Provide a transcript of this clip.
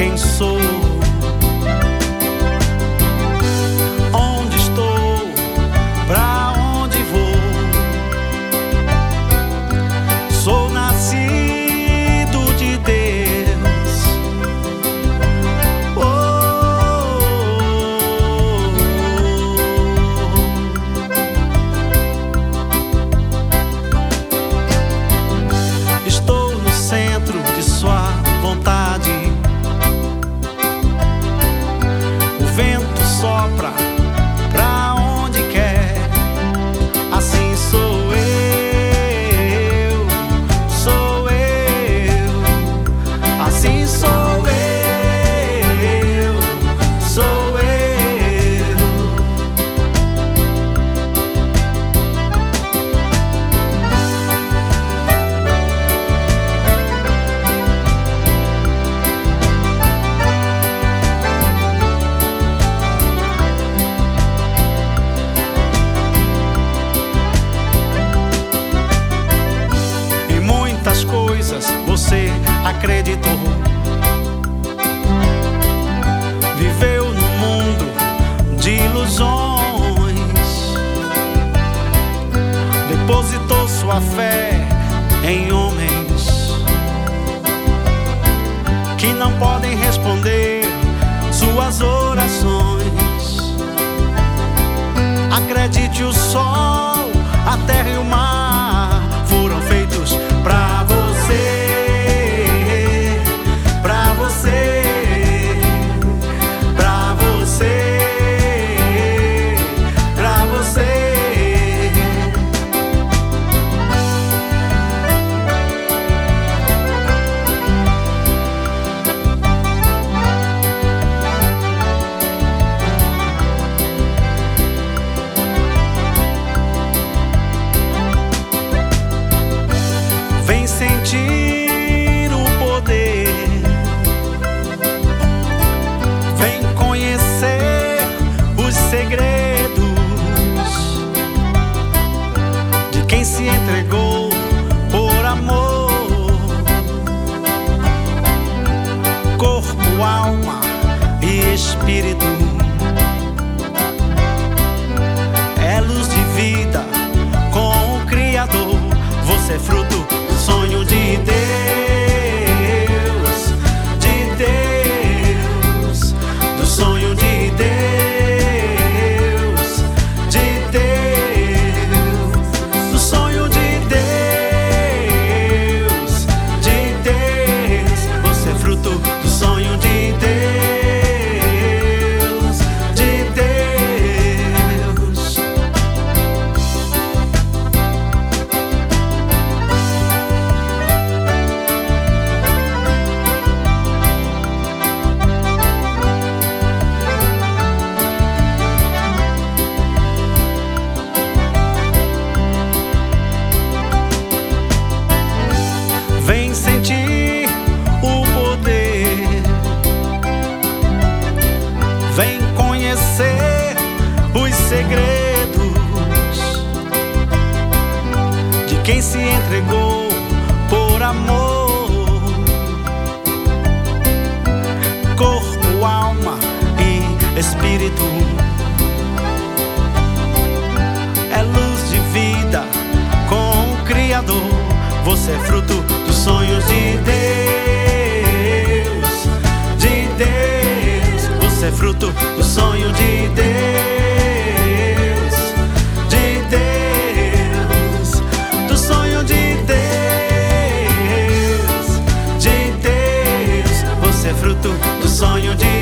quem sou. Onde estou, pra onde vou. Sou nascido de Deus. Estou no centro de sua vontade. O vento sopra pra onde quer. Assim sou eu, sou eu. Assim sou eu, sou eu. Em muitas coisas você acreditou. Viveu num mundo de ilusões. Depositou sua fé em homens que não podem responder suas orações. Acredite, o sol, a terra e o mar foram feitos pra você, pra você, pra você, pra você. Vem sentir o poder. Vem conhecer os segredos de quem se entregou por amor. Corpo, alma e espírito. É luz de vida com o Criador. Você é fruto do sonho de Deus, de Deus, do sonho de Deus, de Deus, do sonho de Deus, de Deus. Você é fruto do sonho de Deus, de Deus. Vem sentir o poder. Vem conhecer os segredos de quem se entregou por amor. Corpo, alma e espírito. É luz de vida com o Criador. Você é fruto dos sonhos de Deus, de Deus. Você é fruto do sonho de Deus, de Deus, do sonho de Deus, de Deus. Você é fruto do sonho de